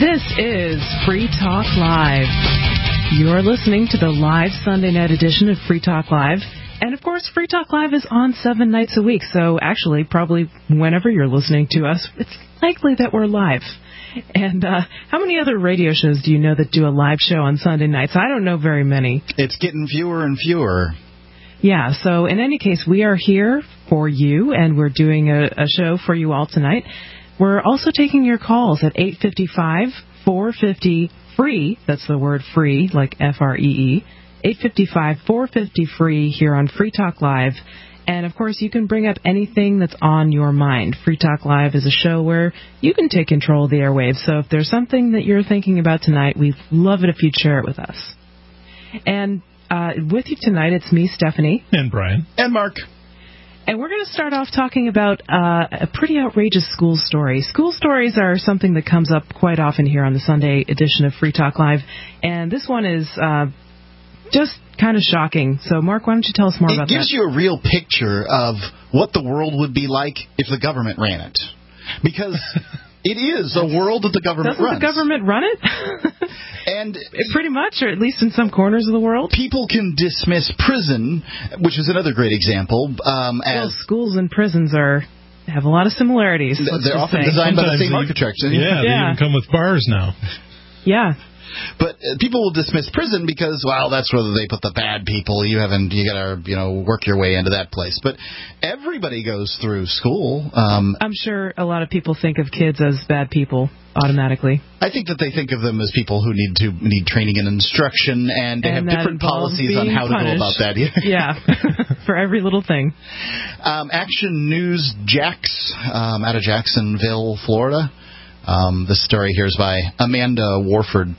This is Free Talk Live. You're listening to the live Sunday night edition of Free Talk Live. And, of course, Free Talk Live is on 7 nights a week. So, actually, probably whenever you're listening to us, it's likely that we're live. And how many other radio shows do you know that do a live show on Sunday nights? I don't know very many. It's getting fewer and fewer. Yeah, so in any case, we are here for you, and we're doing a show for you all tonight. We're also taking your calls at 855-450-FREE. That's the word free, like F-R-E-E. 855-450-FREE here on Free Talk Live. And, of course, you can bring up anything that's on your mind. Free Talk Live is a show where you can take control of the airwaves. So if there's something that you're thinking about tonight, we'd love it if you'd share it with us. And with you tonight, it's me, Stephanie. And Brian. And Mark. And we're going to start off talking about a pretty outrageous school story. School stories are something that comes up quite often here on the Sunday edition of Free Talk Live. And this one is just kind of shocking. So, Mark, why don't you tell us more about that? It gives you a real picture of what the world would be like if the government ran it. Because it is a world that the government runs. Doesn't the government run it? And pretty much, or at least in some corners of the world. People can dismiss prison, which is another great example. As schools and prisons have a lot of similarities. They're often designed by the same architects. Yeah, they even come with bars now. Yeah. But people will dismiss prison because, well, that's where they put the bad people. You got to, work your way into that place. But everybody goes through school. I'm sure a lot of people think of kids as bad people automatically. I think that they think of them as people who need training and instruction, and they have different policies on how to go about that. Yeah, for every little thing. Action News Jax out of Jacksonville, Florida. This story here is by Amanda Warford.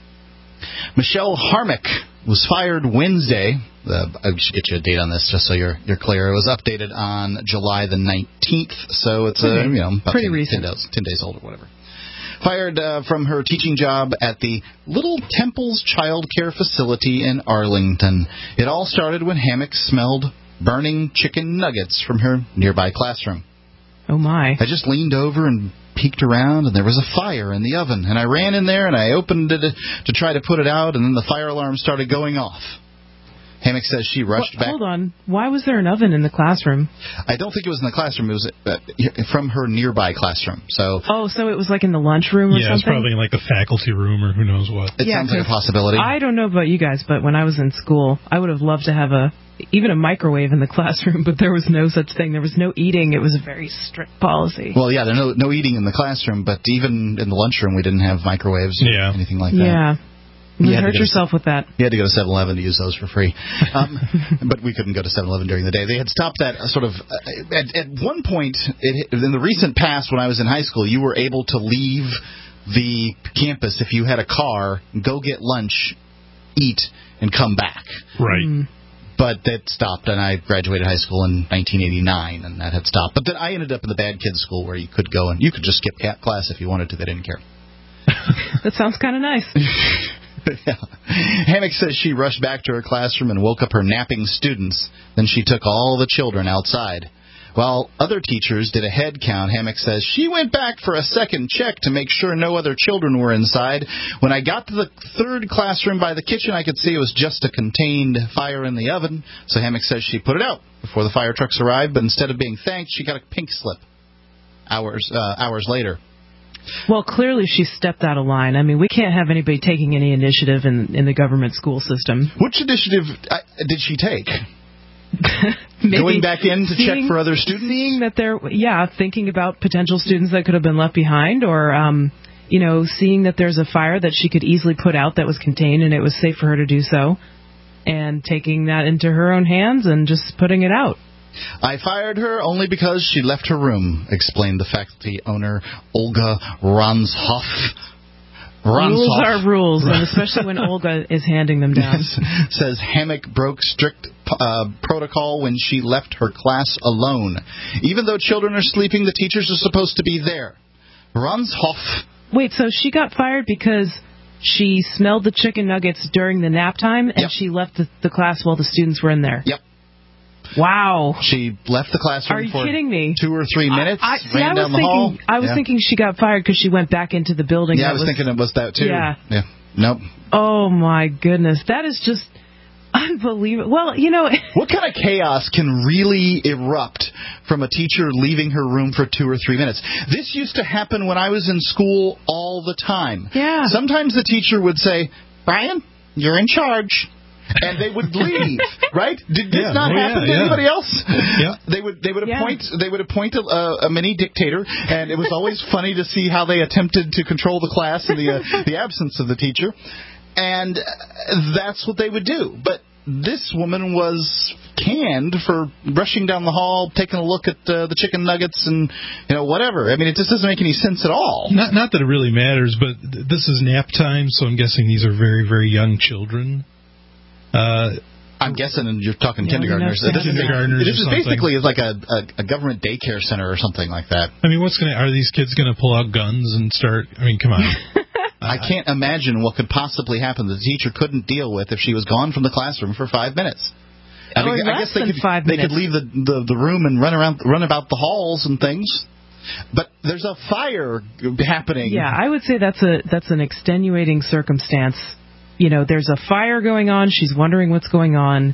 Michelle Harmach was fired Wednesday. I should get you a date on this just so you're clear. It was updated on July the 19th, so it's about pretty recent. 10 days old or whatever. Fired from her teaching job at the Little Temples Child Care Facility in Arlington. It all started when Hammock smelled burning chicken nuggets from her nearby classroom. Oh, my. I just leaned over and peeked around, and there was a fire in the oven. And I ran in there, and I opened it to try to put it out, and then the fire alarm started going off. Hammock says she rushed back. Hold on. Why was there an oven in the classroom? I don't think it was in the classroom. It was from her nearby classroom. So it was like in the lunchroom or something? Yeah, it's probably in like the faculty room or who knows what. It sounds like a possibility. I don't know about you guys, but when I was in school, I would have loved to have even a microwave in the classroom, but there was no such thing. There was no eating. It was a very strict policy. Well, yeah, there's no eating in the classroom, but even in the lunchroom, we didn't have microwaves or anything like that. Yeah. You hurt yourself with that. You had to go to 7-Eleven to use those for free. But we couldn't go to 7-Eleven during the day. They had stopped that sort of... At one point, in the recent past, when I was in high school, you were able to leave the campus if you had a car, go get lunch, eat, and come back. Right. But that stopped, and I graduated high school in 1989, and that had stopped. But then I ended up in the bad kids school where you could go and you could just skip class if you wanted to. They didn't care. That sounds kind of nice. Yeah. Hammock says she rushed back to her classroom and woke up her napping students. Then she took all the children outside. While other teachers did a head count, Hammock says she went back for a second check to make sure no other children were inside. When I got to the third classroom by the kitchen, I could see it was just a contained fire in the oven. So Hammock says she put it out before the fire trucks arrived, but instead of being thanked, she got a pink slip hours later. Well, clearly she stepped out of line. I mean, we can't have anybody taking any initiative in the government school system. Which initiative did she take? Going back in to check for other students? Seeing that thinking about potential students that could have been left behind, or, seeing that there's a fire that she could easily put out that was contained and it was safe for her to do so, and taking that into her own hands and just putting it out. I fired her only because she left her room, explained the faculty owner, Olga Ranshoff. Rules are rules, and especially when Olga is handing them down. Yes, says Hammock broke strict protocol when she left her class alone. Even though children are sleeping, the teachers are supposed to be there. Ranshoff. Wait, so she got fired because she smelled the chicken nuggets during the nap time, and she left the class while the students were in there? Yep. Wow. She left the classroom Are you for kidding me? 2 or 3 minutes, ran down the hall. I was thinking she got fired because she went back into the building. Yeah, I was thinking it was that, too. Yeah. Nope. Oh, my goodness. That is just unbelievable. Well, what kind of chaos can really erupt from a teacher leaving her room for 2 or 3 minutes? This used to happen when I was in school all the time. Yeah. Sometimes the teacher would say, Brian, you're in charge. And they would leave, right? Did this not happen to anybody else? Yeah. They would appoint a mini dictator, and it was always funny to see how they attempted to control the class in the absence of the teacher. And that's what they would do. But this woman was canned for rushing down the hall, taking a look at the chicken nuggets and whatever. I mean, it just doesn't make any sense at all. Not that it really matters, but this is nap time, so I'm guessing these are very, very young children. I'm guessing you're talking kindergartners. This is basically like a government daycare center or something like that. I mean, are these kids going to pull out guns and start? I mean, come on. I can't imagine what could possibly happen that the teacher couldn't deal with if she was gone from the classroom for 5 minutes. I guess they could leave the room and run about the halls and things. But there's a fire happening. Yeah, I would say that's an extenuating circumstance. There's a fire going on. She's wondering what's going on.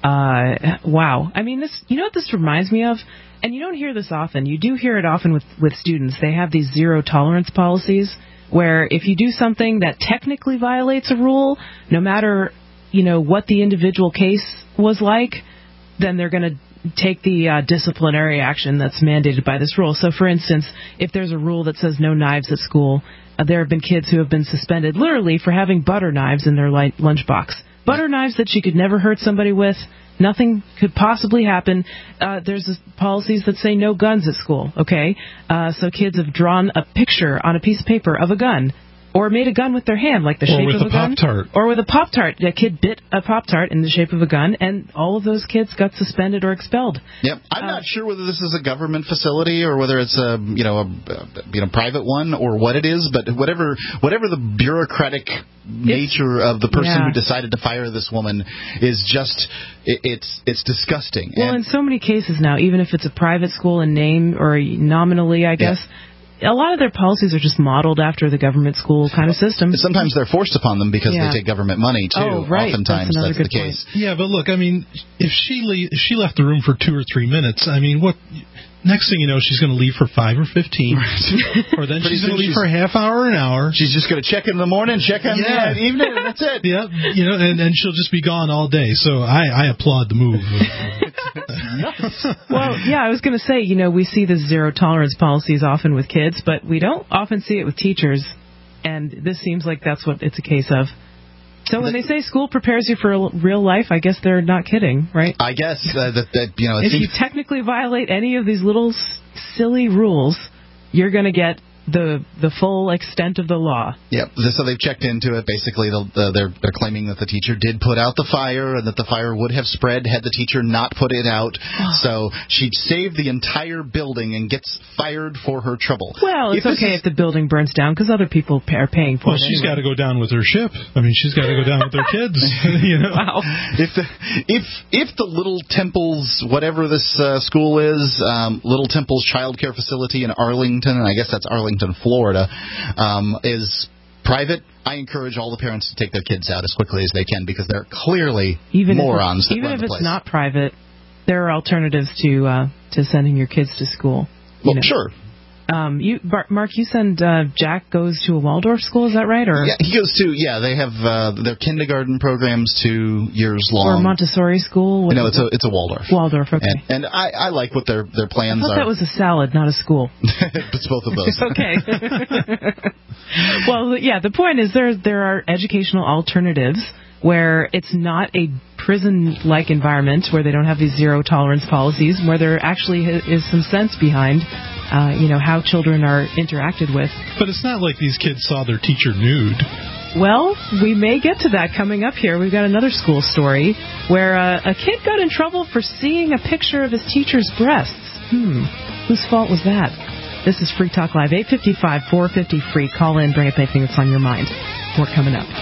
Wow. I mean, this. You know what this reminds me of? And you don't hear this often. You do hear it often with students. They have these zero tolerance policies where if you do something that technically violates a rule, no matter what the individual case was like, then they're going to take the disciplinary action that's mandated by this rule. So, for instance, if there's a rule that says no knives at school, there have been kids who have been suspended literally for having butter knives in their lunchbox. Butter knives that you could never hurt somebody with. Nothing could possibly happen. There's policies that say no guns at school, okay? So kids have drawn a picture on a piece of paper of a gun or made a gun with their hand, like the shape of a gun. Or with a Pop-Tart. A kid bit a Pop-Tart in the shape of a gun, and all of those kids got suspended or expelled. Yep. I'm not sure whether this is a government facility or whether it's a private one or what it is, but whatever the bureaucratic nature of the person who decided to fire this woman is just it's disgusting. Well, in so many cases now, even if it's a private school in name or nominally, I guess. Yeah. A lot of their policies are just modeled after the government school kind of system. Sometimes they're forced upon them because they take government money, too. Oh, right. Oftentimes that's the case. Yeah, but look, I mean, if she left the room for 2 or 3 minutes, I mean, what... Next thing you know, she's going to leave for 5 or 15. Or then she's going to leave for a half hour, an hour. She's just going to check in the morning, check in the evening, and that's it. Yeah, and she'll just be gone all day. So I applaud the move. Well, yeah, I was going to say, we see the zero tolerance policies often with kids, but we don't often see it with teachers. And this seems like that's what it's a case of. So when they say school prepares you for real life, I guess they're not kidding, right? I guess if you technically violate any of these little silly rules, you're going to get the full extent of the law. Yep. So they've checked into it. Basically, they're claiming that the teacher did put out the fire and that the fire would have spread had the teacher not put it out. So she saved the entire building and gets fired for her trouble. Well, it's okay if the building burns down because other people are paying for it. Well, she's got to go down with her ship. I mean, she's got to go down with her kids. Wow. If the Little Temples, whatever this school is, Little Temples Child Care Facility in Arlington, and I guess that's Arlington, Florida, is private, I encourage all the parents to take their kids out as quickly as they can because they're clearly morons that run the place. Even if it's not private, there are alternatives to sending your kids to school. Well, sure. Mark, you send Jack goes to a Waldorf school, is that right? Or yeah, he goes to they have their kindergarten programs 2 years long. Or Montessori school. No, it's a Waldorf. Waldorf, okay. And I like what their plans are. I thought that was a salad, not a school. It's both of those. Okay. Well, yeah, the point is there are educational alternatives where it's not a prison-like environment, where they don't have these zero-tolerance policies, where there actually is some sense behind how children are interacted with. But it's not like these kids saw their teacher nude. Well, we may get to that coming up here. We've got another school story where a kid got in trouble for seeing a picture of his teacher's breasts. Whose fault was that? This is Free Talk Live, 855-450-FREE. Call in, bring up anything that's on your mind. More coming up.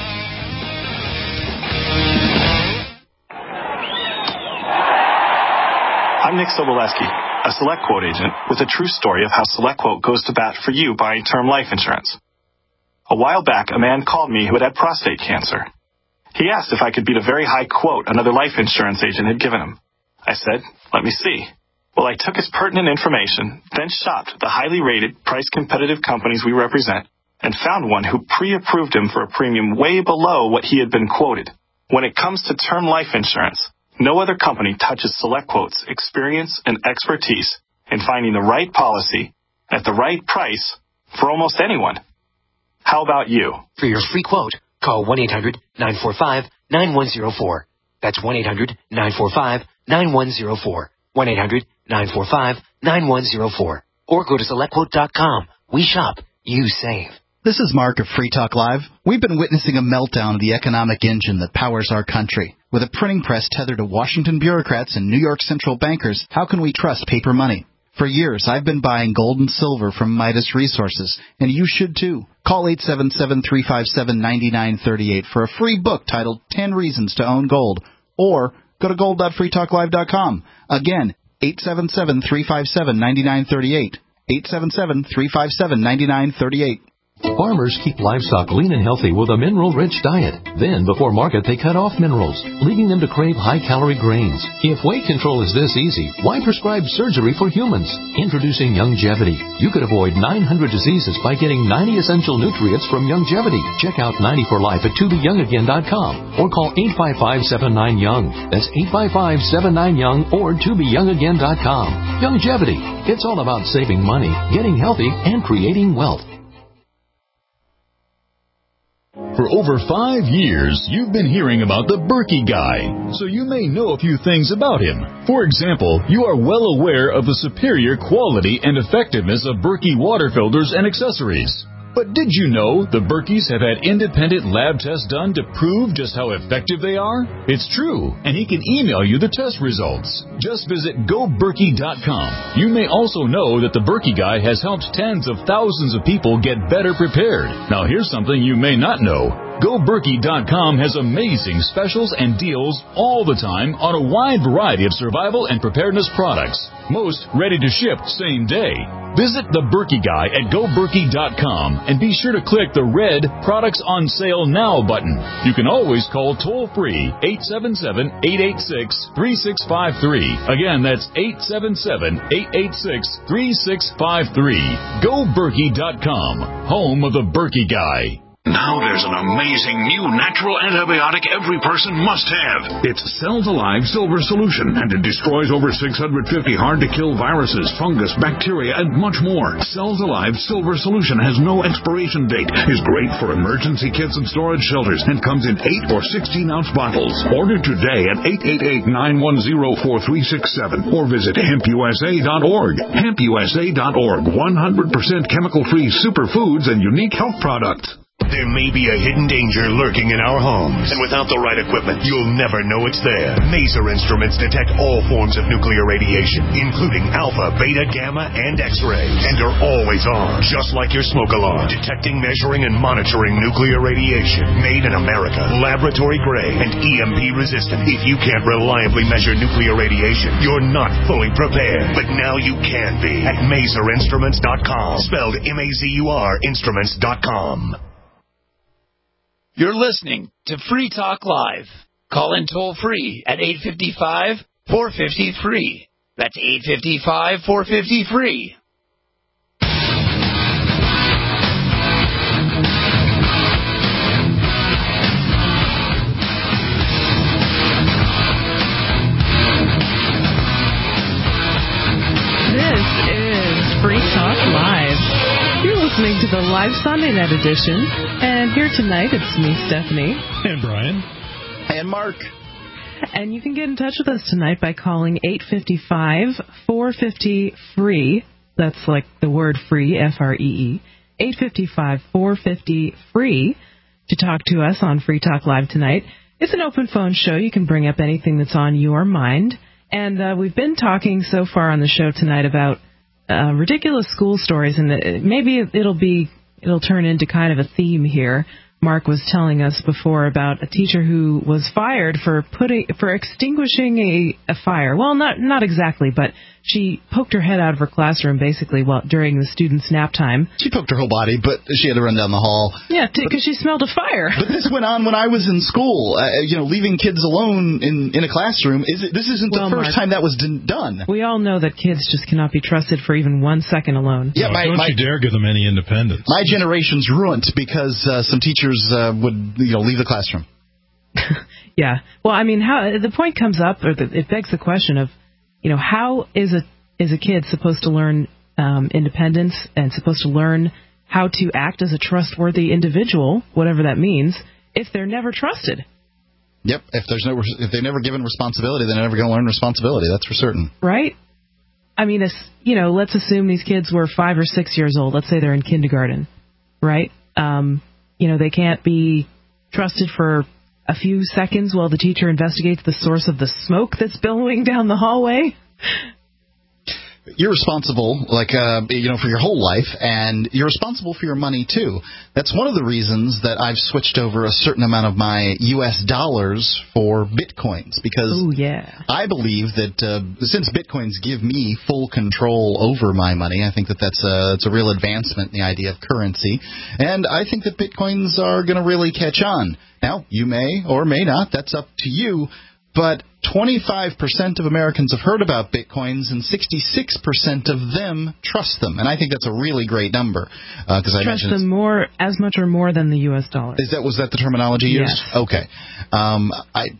I'm Nick Soboleski, a SelectQuote agent with a true story of how SelectQuote goes to bat for you buying term life insurance. A while back, a man called me who had prostate cancer. He asked if I could beat a very high quote another life insurance agent had given him. I said, let me see. Well, I took his pertinent information, then shopped the highly rated, price-competitive companies we represent, and found one who pre-approved him for a premium way below what he had been quoted. When it comes to term life insurance, no other company touches SelectQuote's experience and expertise in finding the right policy at the right price for almost anyone. How about you? For your free quote, call 1-800-945-9104. That's 1-800-945-9104. 1-800-945-9104. Or go to SelectQuote.com. We shop. You save. This is Mark of Free Talk Live. We've been witnessing a meltdown of the economic engine that powers our country. With a printing press tethered to Washington bureaucrats and New York central bankers, how can we trust paper money? For years, I've been buying gold and silver from Midas Resources, and you should too. Call 877-357-9938 for a free book titled 10 Reasons to Own Gold, or go to gold.freetalklive.com. Again, 877-357-9938. 877-357-9938. Farmers keep livestock lean and healthy with a mineral-rich diet. Then, before market, they cut off minerals, leaving them to crave high-calorie grains. If weight control is this easy, why prescribe surgery for humans? Introducing Youngevity. You could avoid 900 diseases by getting 90 essential nutrients from Youngevity. Check out 90 for Life at tobeyoungagain.com or call 855-79-YOUNG. That's 855-79-YOUNG or tobeyoungagain.com. Youngevity. It's all about saving money, getting healthy, and creating wealth. For over 5 years, you've been hearing about the Berkey Guy, so you may know a few things about him. For example, you are well aware of the superior quality and effectiveness of Berkey water filters and accessories. But did you know the Berkeys have had independent lab tests done to prove just how effective they are? It's true, and he can email you the test results. Just visit GoBerkey.com. You may also know that the Berkey Guy has helped tens of thousands of people get better prepared. Now here's something you may not know. GoBerkey.com has amazing specials and deals all the time on a wide variety of survival and preparedness products. Most ready to ship same day. Visit the Berkey Guy at GoBerkey.com and be sure to click the red Products on Sale Now button. You can always call toll-free 877-886-3653. Again, that's 877-886-3653. GoBerkey.com, home of the Berkey Guy. Now there's an amazing new natural antibiotic every person must have. It's Cells Alive Silver Solution, and it destroys over 650 hard-to-kill viruses, fungus, bacteria, and much more. Cells Alive Silver Solution has no expiration date, is great for emergency kits and storage shelters, and comes in 8 or 16-ounce bottles. Order today at 888-910-4367 or visit hempusa.org. Hempusa.org, 100% chemical-free superfoods and unique health products. There may be a hidden danger lurking in our homes, and without the right equipment, you'll never know it's there. Maser Instruments detect all forms of nuclear radiation, including alpha, beta, gamma, and X-ray, and are always on, just like your smoke alarm, detecting, measuring, and monitoring nuclear radiation. Made in America, laboratory grade, and EMP resistant. If you can't reliably measure nuclear radiation, you're not fully prepared. But now you can be at MaserInstruments.com, spelled M-A-Z-U-R, instruments.com. You're listening to Free Talk Live. Call in toll-free at 855-450-FREE. That's 855-450-FREE. This is Free Talk Live. You're listening to the live Sunday night edition, and here tonight it's me, Stephanie. And Brian. And Mark. And you can get in touch with us tonight by calling 855-450-FREE. That's like the word free, F-R-E-E. 855-450-FREE to talk to us on Free Talk Live tonight. It's an open phone show. You can bring up anything that's on your mind. And we've been talking so far on the show tonight about ridiculous school stories, and maybe it'll turn into kind of a theme here. Mark was telling us before about a teacher who was fired for extinguishing a fire. Well, not exactly, but she poked her head out of her classroom basically during the students' nap time. She poked her whole body, but she had to run down the hall. Yeah, because she smelled a fire. But this went on when I was in school. Leaving kids alone in a classroom. This isn't the first time that was done. We all know that kids just cannot be trusted for even 1 second alone. Yeah, don't you dare give them any independence. My generation's ruined because some teachers would leave the classroom. Yeah. Well, I mean, the point comes up, or it begs the question of, how is a kid supposed to learn independence and supposed to learn how to act as a trustworthy individual, whatever that means, if they're never trusted? Yep. If they're never given responsibility, they're never going to learn responsibility. That's for certain. Right. I mean, let's assume these kids were 5 or 6 years old. Let's say they're in kindergarten, right? They can't be trusted for a few seconds while the teacher investigates the source of the smoke that's billowing down the hallway. You're responsible, for your whole life, and you're responsible for your money, too. That's one of the reasons that I've switched over a certain amount of my U.S. dollars for Bitcoins, because I believe that since Bitcoins give me full control over my money, I think that's a real advancement in the idea of currency, and I think that Bitcoins are going to really catch on. Now, you may or may not, that's up to you, but 25% of Americans have heard about Bitcoins, and 66% of them trust them. And I think that's a really great number. Trust them more, as much or more than the U.S. dollar. Was that the terminology used? Yes. Okay. I'm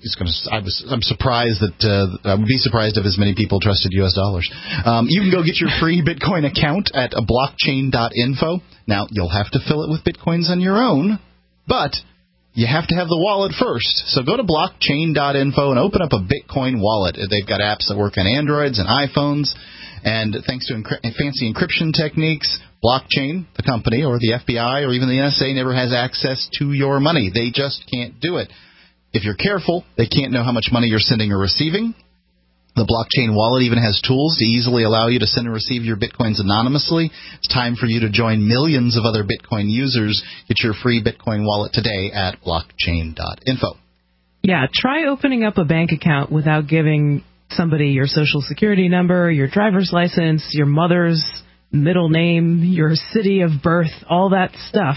surprised that I would be surprised if as many people trusted U.S. dollars. You can go get your free Bitcoin account at blockchain.info. Now, you'll have to fill it with Bitcoins on your own, but you have to have the wallet first. So go to blockchain.info and open up a Bitcoin wallet. They've got apps that work on Androids and iPhones. And thanks to fancy encryption techniques, Blockchain, the company, or the FBI, or even the NSA never has access to your money. They just can't do it. If you're careful, they can't know how much money you're sending or receiving. The blockchain wallet even has tools to easily allow you to send and receive your Bitcoins anonymously. It's time for you to join millions of other Bitcoin users. Get your free Bitcoin wallet today at blockchain.info. Yeah, try opening up a bank account without giving somebody your social security number, your driver's license, your mother's middle name, your city of birth, all that stuff.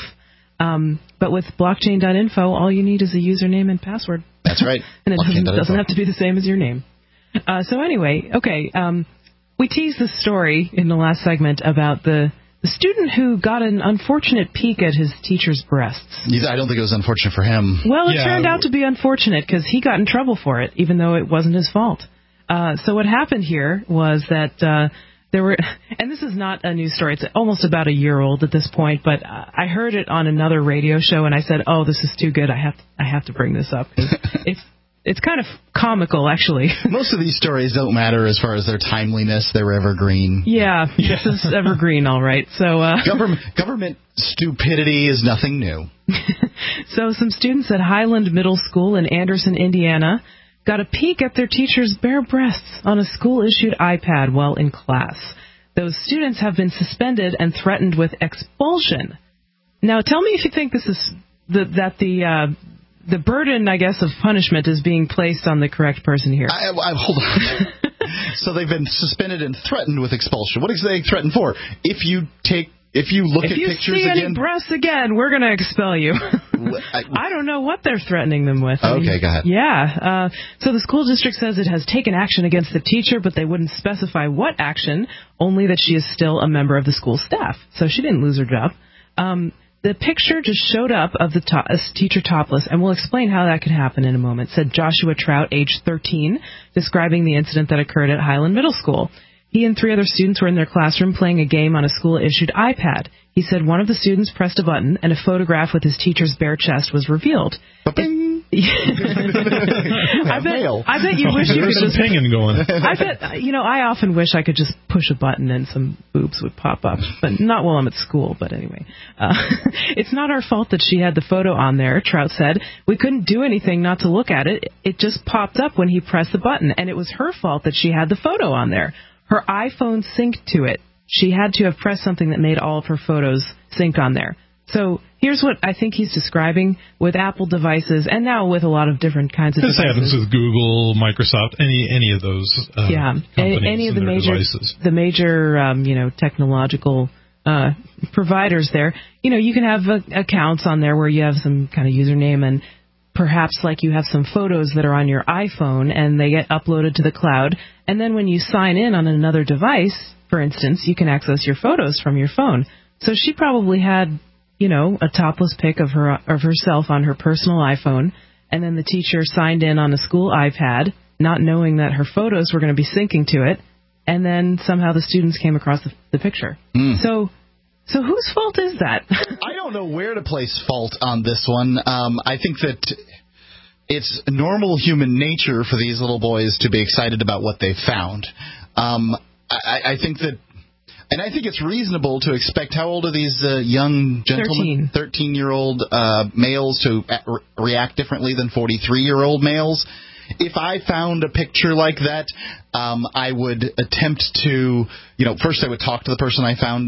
But with blockchain.info, all you need is a username and password. That's right. And it doesn't have to be the same as your name. So anyway, okay, we teased this story in the last segment about the student who got an unfortunate peek at his teacher's breasts. I don't think it was unfortunate for him. Well, it turned out to be unfortunate because he got in trouble for it, even though it wasn't his fault. So what happened here was that there were, and this is not a news story, it's almost about a year old at this point, but I heard it on another radio show, and I said, oh, this is too good, I have to bring this up. It's kind of comical, actually. Most of these stories don't matter as far as their timeliness. They're evergreen. Yeah, this is evergreen, all right. So government stupidity is nothing new. So some students at Highland Middle School in Anderson, Indiana, got a peek at their teacher's bare breasts on a school-issued iPad while in class. Those students have been suspended and threatened with expulsion. Now, tell me if you think this is the burden, I guess, of punishment is being placed on the correct person here. Hold on. So they've been suspended and threatened with expulsion. What are they threatened for? If you look at pictures again... If you see any breasts again, we're going to expel you. I don't know what they're threatening them with. Okay, go ahead. Yeah. So the school district says it has taken action against the teacher, but they wouldn't specify what action, only that she is still a member of the school staff. So she didn't lose her job. The picture just showed up of the teacher topless, and we'll explain how that could happen in a moment, said Joshua Trout, age 13, describing the incident that occurred at Highland Middle School. He and 3 other students were in their classroom playing a game on a school-issued iPad. He said one of the students pressed a button, and a photograph with his teacher's bare chest was revealed. I bet you wish you could just pinging going. I bet I often wish I could just push a button and some boobs would pop up, but not while I'm at school. But anyway, it's not our fault that she had the photo on there. Trout said we couldn't do anything not to look at it. It just popped up when he pressed the button, and it was her fault that she had the photo on there. Her iPhone synced to it. She had to have pressed something that made all of her photos sync on there. So here's what I think he's describing with Apple devices, and now with a lot of different kinds of devices. This happens with Google, Microsoft, any of those companies any of the major devices. The major technological providers there. You can have accounts on there where you have some kind of username, and perhaps like you have some photos that are on your iPhone and they get uploaded to the cloud, and then when you sign in on another device, for instance, you can access your photos from your phone. So she probably had, a topless pic of herself on her personal iPhone, and then the teacher signed in on a school iPad, not knowing that her photos were going to be syncing to it, and then somehow the students came across the picture. So whose fault is that? I don't know where to place fault on this one. I think that it's normal human nature for these little boys to be excited about what they found. I think that, and I think it's reasonable to expect, how old are these young gentlemen? 13-year-old males to react differently than 43-year-old males. If I found a picture like that, I would attempt to, first I would talk to the person I found,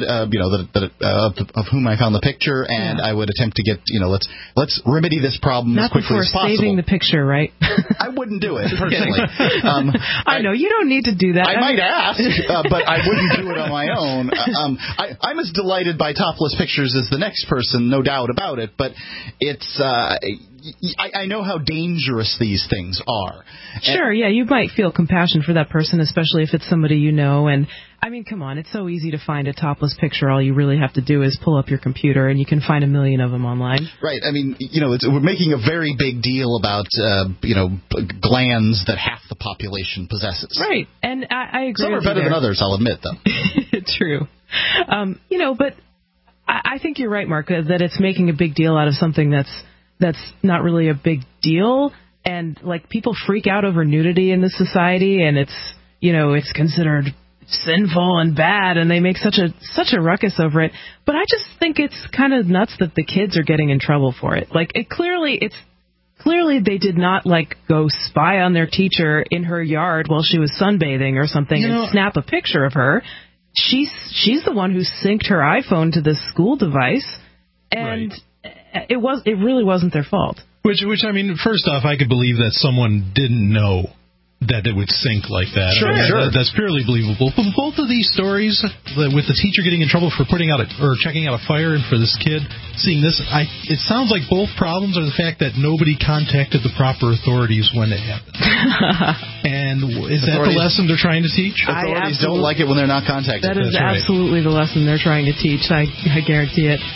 of whom I found the picture, and I would attempt to get, let's remedy this problem as quickly as possible. Not before saving the picture, right? I wouldn't do it, personally. I know, you don't need to do that. I might ask, but I wouldn't do it on my own. I'm as delighted by topless pictures as the next person, no doubt about it, but it's... I know how dangerous these things are. Sure, you might feel compassion for that person, especially if it's somebody you know. And, I mean, come on, it's so easy to find a topless picture. All you really have to do is pull up your computer, and you can find 1 million of them online. Right. I mean, we're making a very big deal about, glands that half the population possesses. Right, and I agree. Some are better than others, I'll admit, though. True. But I think you're right, Mark, that it's making a big deal out of something that's not really a big deal, and like people freak out over nudity in this society, and it's considered sinful and bad, and they make such a ruckus over it. But I just think it's kind of nuts that the kids are getting in trouble for it. Like clearly they did not go spy on their teacher in her yard while she was sunbathing or something and snap a picture of her. She's the one who synced her iPhone to this school device, and. Right. It really wasn't their fault. Which I mean, first off, I could believe that someone didn't know that it would sync like that. Sure. That's purely believable. But both of these stories, with the teacher getting in trouble for checking out a fire, and for this kid seeing this, it sounds like both problems are the fact that nobody contacted the proper authorities when it happened. And is that the lesson they're trying to teach? Authorities don't like it when they're not contacted. That is absolutely the lesson they're trying to teach. I guarantee it.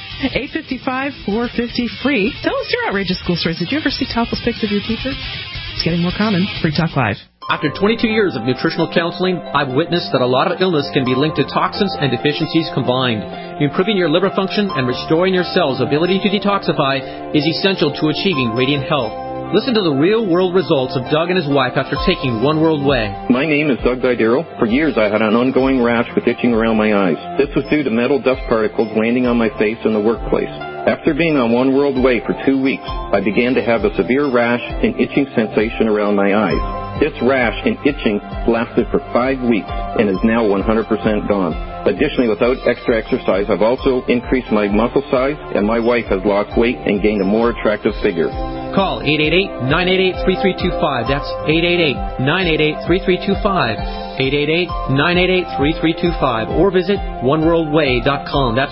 855-450-FREE. Tell us your outrageous school stories. Did you ever see topless pics of your teacher? It's getting more common. Free Talk Live. After 22 years of nutritional counseling, I've witnessed that a lot of illness can be linked to toxins and deficiencies combined. Improving your liver function and restoring your cells' ability to detoxify is essential to achieving radiant health. Listen to the real-world results of Doug and his wife after taking One World Way. My name is Doug Didero. For years, I had an ongoing rash with itching around my eyes. This was due to metal dust particles landing on my face in the workplace. After being on One World Way for 2 weeks, I began to have a severe rash and itching sensation around my eyes. This rash and itching lasted for 5 weeks and is now 100% gone. Additionally, without extra exercise, I've also increased my muscle size, and my wife has lost weight and gained a more attractive figure. Call 888-988-3325. That's 888-988-3325. 888-988-3325. Or visit oneworldway.com. That's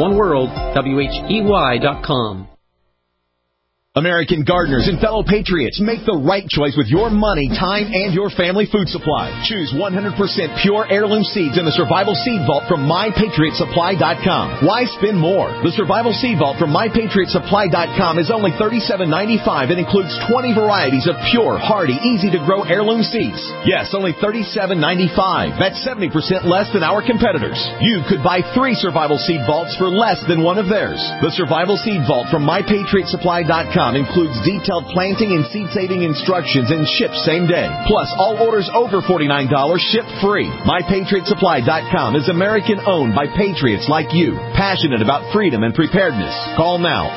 oneworldwhey.com. American gardeners and fellow patriots, make the right choice with your money, time, and your family food supply. Choose 100% pure heirloom seeds in the Survival Seed Vault from MyPatriotSupply.com. Why spend more? The Survival Seed Vault from MyPatriotSupply.com is only $37.95 and includes 20 varieties of pure, hardy, easy-to-grow heirloom seeds. Yes, only $37.95. That's 70% less than our competitors. You could buy 3 Survival Seed Vaults for less than one of theirs. The Survival Seed Vault from MyPatriotSupply.com. MyPatriotSupply.com includes detailed planting and seed-saving instructions and ships same day. Plus, all orders over $49 ship free. MyPatriotSupply.com is American-owned by patriots like you, passionate about freedom and preparedness. Call now,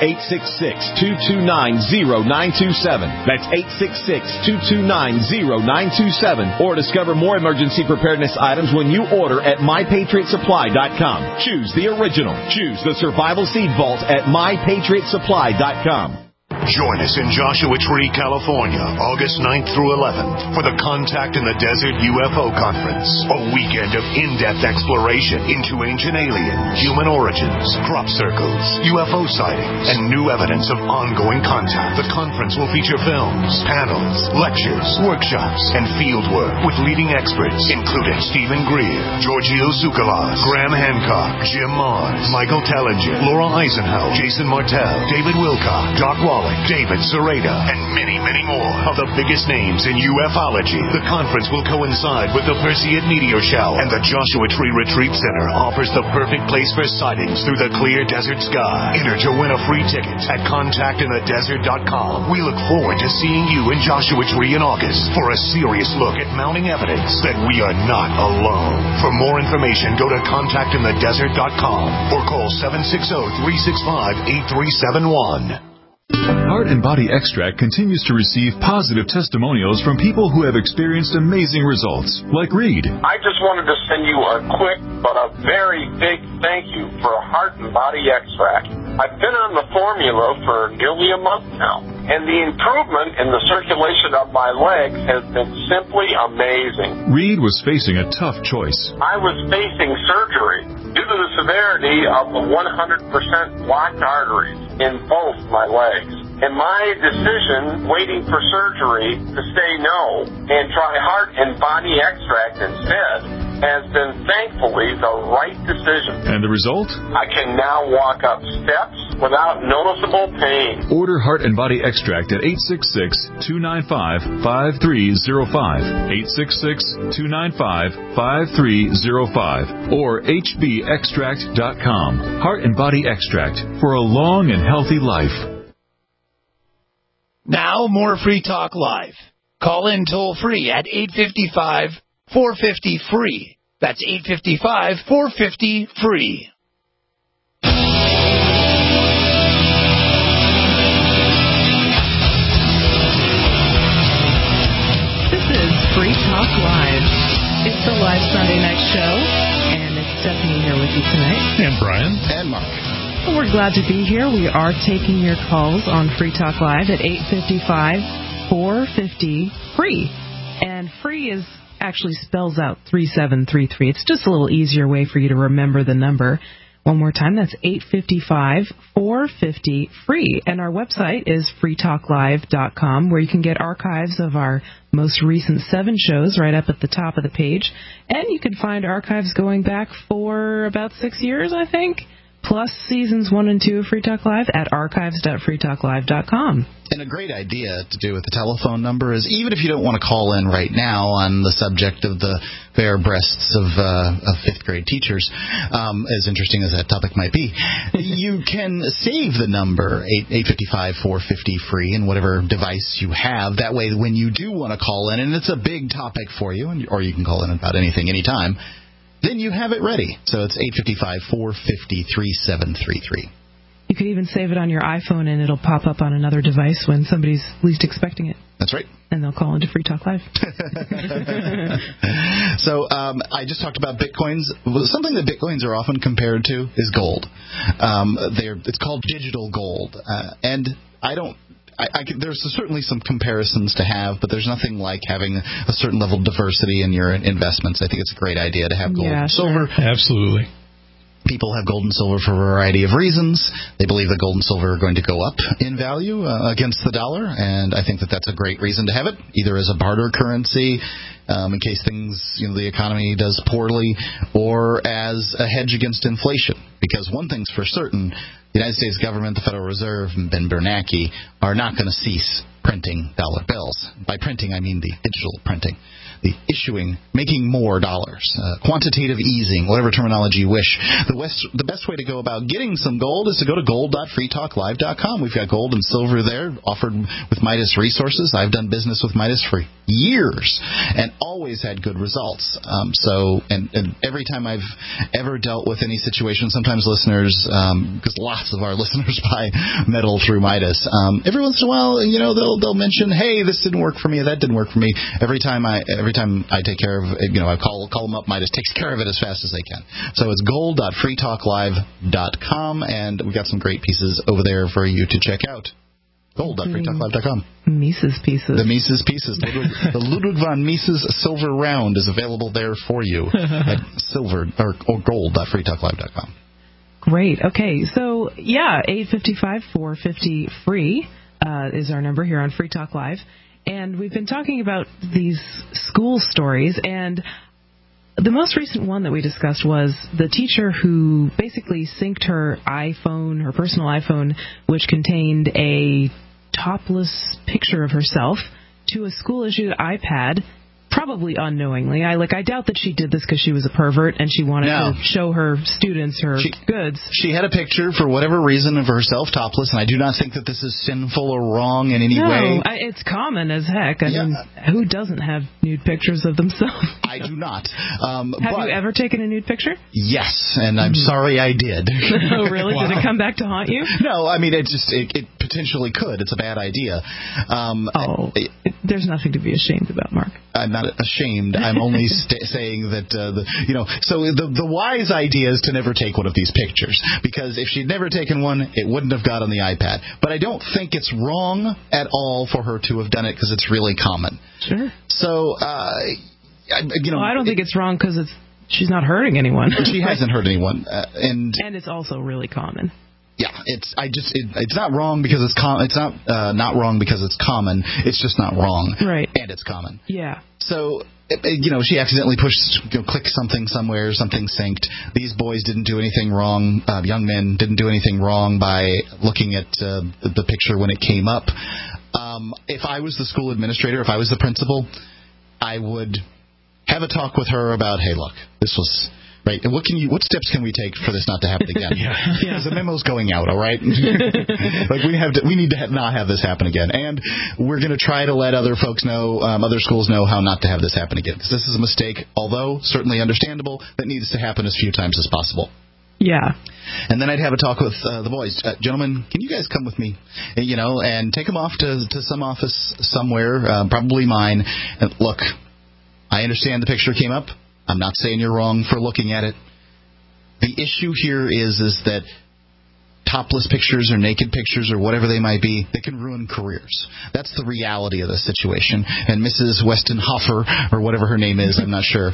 866-229-0927. That's 866-229-0927. Or discover more emergency preparedness items when you order at MyPatriotSupply.com. Choose the original. Choose the Survival Seed Vault at MyPatriotSupply.com. Join us in Joshua Tree, California, August 9th through 11th for the Contact in the Desert UFO Conference. A weekend of in-depth exploration into ancient aliens, human origins, crop circles, UFO sightings, and new evidence of ongoing contact. The conference will feature films, panels, lectures, workshops, and fieldwork with leading experts, including Stephen Greer, Giorgio Tsoukalos, Graham Hancock, Jim Mars, Michael Tellinger, Laura Eisenhower, Jason Martell, David Wilcock, Doc Wallach, David Sereda, and many, many more of the biggest names in ufology. The conference will coincide with the Perseid meteor shower, and the Joshua Tree Retreat Center offers the perfect place for sightings through the clear desert sky. Enter to win a free ticket at contactinthedesert.com. We look forward to seeing you in Joshua Tree in August for a serious look at mounting evidence that we are not alone. For more information, go to contactinthedesert.com or call 760-365-8371. Heart and Body Extract continues to receive positive testimonials from people who have experienced amazing results, like Reed. I just wanted to send you a quick but a very big thank you for Heart and Body Extract. I've been on the formula for nearly a month now, and the improvement in the circulation of my legs has been simply amazing. Reed was facing a tough choice. I was facing surgery due to the severity of the 100% blocked arteries in both my legs. And my decision, waiting for surgery, to say no and try Heart and Body Extract instead, has been thankfully the right decision. And the result? I can now walk up steps without noticeable pain. Order Heart and Body Extract at 866-295-5305, 866-295-5305, or hbextract.com. Heart and Body Extract for a long and healthy life. Now, more Free Talk Live. Call in toll-free at 855-450-FREE. That's 855-450-FREE. This is Free Talk Live. It's the live Sunday night show, and it's Stephanie here with you tonight. And Brian. And Mark. We're glad to be here. We are taking your calls on Free Talk Live at 855-450-FREE. And free is actually spells out 3733. It's just a little easier way for you to remember the number. One more time, that's 855-450-FREE. And our website is freetalklive.com, where you can get archives of our most recent 7 shows right up at the top of the page. And you can find archives going back for about 6 years, I think, plus seasons 1 and 2 of Free Talk Live at archives.freetalklive.com. And a great idea to do with the telephone number is, even if you don't want to call in right now on the subject of the bare breasts of 5th grade teachers, as interesting as that topic might be, you can save the number 855-450-FREE in whatever device you have. That way, when you do want to call in, and it's a big topic for you, or you can call in about anything, anytime, then you have it ready. So it's 855-450-3733. You could even save it on your iPhone, and it'll pop up on another device when somebody's least expecting it. That's right. And they'll call into Free Talk Live. So I just talked about Bitcoins. Something that Bitcoins are often compared to is gold. It's called digital gold. And there's certainly some comparisons to have, but there's nothing like having a certain level of diversity in your investments. I think it's a great idea to have gold and silver. Absolutely. People have gold and silver for a variety of reasons. They believe that gold and silver are going to go up in value against the dollar, and I think that that's a great reason to have it, either as a barter currency in case the economy does poorly, or as a hedge against inflation. Because one thing's for certain, the United States government, the Federal Reserve, and Ben Bernanke are not going to cease printing dollar bills. By printing, I mean the digital printing. the issuing, making more dollars, quantitative easing, whatever terminology you wish. The best way to go about getting some gold is to go to gold.freetalklive.com. We've got gold and silver there offered with Midas Resources. I've done business with Midas for years and always had good results. And every time I've ever dealt with any situation, sometimes listeners, because lots of our listeners buy metal through Midas, every once in a while, they'll mention, hey, this didn't work for me, that didn't work for me. Every time I take care of, I call them up, Midas takes care of it as fast as they can. So it's gold.freetalklive.com, and we've got some great pieces over there for you to check out. Gold.freetalklive.com. Mises pieces. The Mises pieces. The Ludwig von Mises silver round is available there for you at silver or gold.freetalklive.com. Great. Okay. So, 855-450-FREE is our number here on Free Talk Live. And we've been talking about these school stories, and the most recent one that we discussed was the teacher who basically synced her iPhone, her personal iPhone, which contained a topless picture of herself, to a school-issued iPad, probably unknowingly. I doubt that she did this because she was a pervert and she wanted to show her students her goods. She had a picture for whatever reason of herself topless, and I do not think that this is sinful or wrong in any way. No, it's common as heck. I mean, who doesn't have nude pictures of themselves? I do not. Have you ever taken a nude picture? Yes, and I'm sorry I did. Oh, really? Wow. Did it come back to haunt you? No, I mean, it potentially could. It's a bad idea. There's nothing to be ashamed about, Mark. I'm not ashamed. I'm only saying that, so the wise idea is to never take one of these pictures, because if she'd never taken one, it wouldn't have got on the iPad. But I don't think it's wrong at all for her to have done it, because it's really common. Sure. So, I don't think it's wrong because she's not hurting anyone. She hasn't hurt anyone. And it's also really common. Yeah, it's not wrong because it's common. It's not wrong because it's common. It's just not wrong. Right. And it's common. Yeah. So, she accidentally clicked something somewhere, something synced. These boys didn't do anything wrong. Young men didn't do anything wrong by looking at the picture when it came up. If I was the school administrator, if I was the principal, I would have a talk with her about, hey, look, this was... Right, and what steps can we take for this not to happen again? Because the memo's going out, all right? We need to not have this happen again, and we're going to try to let other folks know, other schools know how not to have this happen again. Because this is a mistake, although certainly understandable, that needs to happen as few times as possible. Yeah. And then I'd have a talk with the boys. Gentlemen, can you guys come with me? And take them off to some office somewhere, probably mine. And look, I understand the picture came up. I'm not saying you're wrong for looking at it. The issue here is that topless pictures or naked pictures or whatever they might be, they can ruin careers. That's the reality of the situation. And Mrs. Westenhofer, or whatever her name is, I'm not sure,